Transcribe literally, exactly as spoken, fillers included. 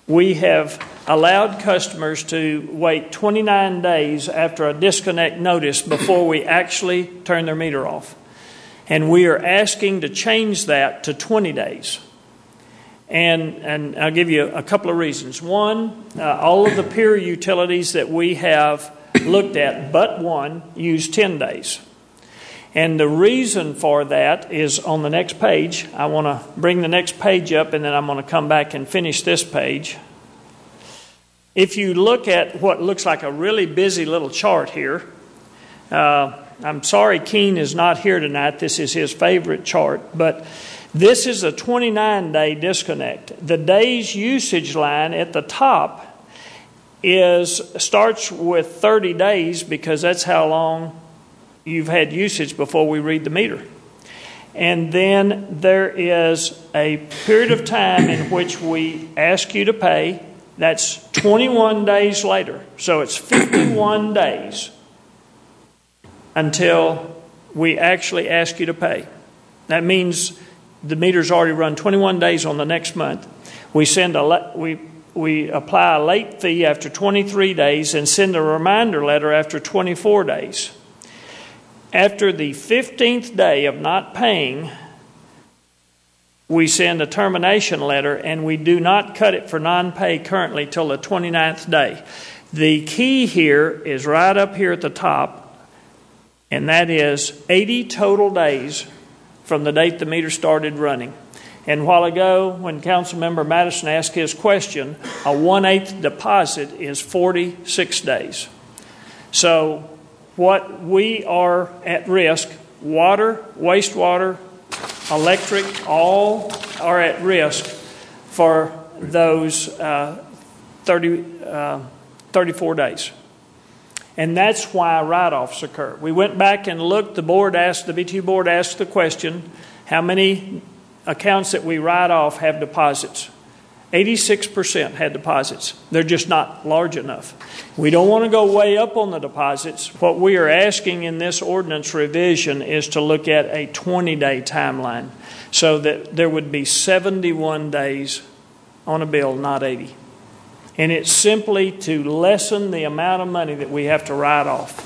we have allowed customers to wait twenty-nine days after a disconnect notice before we actually turn their meter off. And we are asking to change that to twenty days. And, and I'll give you a couple of reasons. One, uh, all of the peer utilities that we have looked at, but one, use ten days. And the reason for that is on the next page. I want to bring the next page up, and then I'm going to come back and finish this page. If you look at what looks like a really busy little chart here, uh, I'm sorry Keene is not here tonight. This is his favorite chart, but this is a twenty-nine day disconnect. The days usage line at the top is starts with thirty days because that's how long you've had usage before we read the meter. And then there is a period of time in which we ask you to pay. That's twenty-one days later. So it's fifty-one days until we actually ask you to pay. That means the meter's already run twenty-one days on the next month. We send a we we apply a late fee after twenty-three days and send a reminder letter after twenty-four days. After the fifteenth day of not paying, we send a termination letter, and we do not cut it for non-pay currently till the twenty-ninth day. The key here is right up here at the top, and that is eighty total days from the date the meter started running. And a while ago, when Councilmember Madison asked his question, a one-eighth deposit is forty-six days. So what we are at risk, water, wastewater, electric, all are at risk for those uh, thirty, uh, thirty-four days. And that's why write-offs occur. We went back and looked. The board asked, the B T U board asked the question, how many accounts that we write off have deposits? eighty-six percent had deposits. They're just not large enough. We don't want to go way up on the deposits. What we are asking in this ordinance revision is to look at a twenty-day timeline so that there would be seventy-one days on a bill, not eighty. And it's simply to lessen the amount of money that we have to write off.